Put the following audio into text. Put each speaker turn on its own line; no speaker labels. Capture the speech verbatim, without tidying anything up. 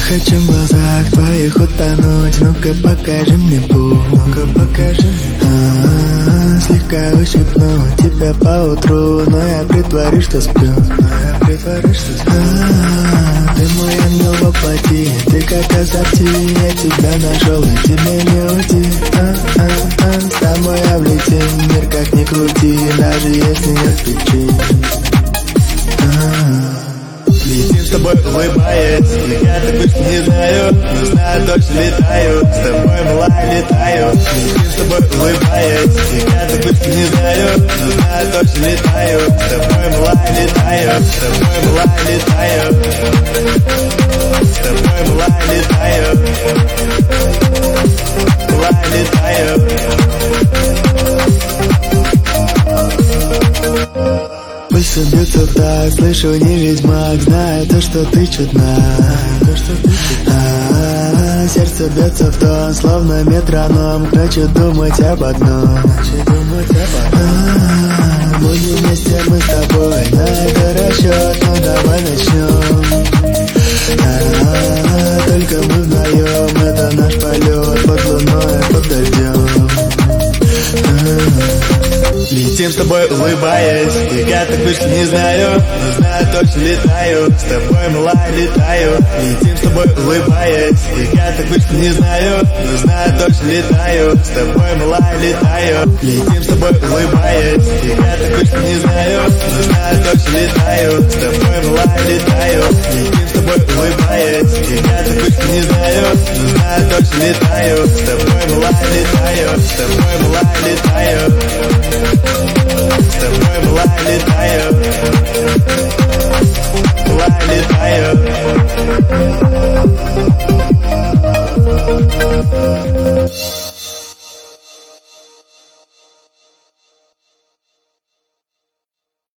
хочу в глазах твоих утонуть. Ну-ка покажи мне путь, ну-ка покажи. А-а-а, слегка ущипну тебя поутру, но я притворюсь, что сплю, но я притворюсь, что сплю. А-а-а, ты мой ангел воплоти, ты как ассорти, я тебя нашел и тебе не уйти. А-а-а, с тобой облетим мир, как ни крути, даже если нет причин.
Летим с тобой, улыбаясь, я так точно не знаю, но знаю, точно летаю, с тобой, мала, летаю. Летим с тобой, улыбаясь, я так точно не знаю, но знаю, точно летаю, с тобой, мала, летаю, с тобой, мала, летаю, с тобой, мала, летаю, мала, летаю.
Пульсы бьются так, слышу, не ведьмак, знаю то, что ты чудна. А-а-а, сердце бьется в тон, словно метроном, хочу думать об одном. А-а-а, будем вместе мы с тобой, на это расчет, ну давай начнем. А-а-а, только мы вдвоем, это наш полет, под луной, под дождем.
Летим с тобой, улыбаясь, я так точно не знаю, но знаю, точно летаю, с тобой, мала, летаю. Летим с тобой, улыбаясь, я так точно не знаю, но знаю, точно летаю, с тобой, мала, летаю. Летим с тобой, улыбаясь, я так точно не знаю, но знаю, точно летаю, с тобой, мала, летаю. Летим с тобой, улыбаясь, я так точно не знаю, но знаю, точно летаю, с тобой, мала, летаю, с тобой, мала, летаю. С тобой, мала, летаю, мала, летаю.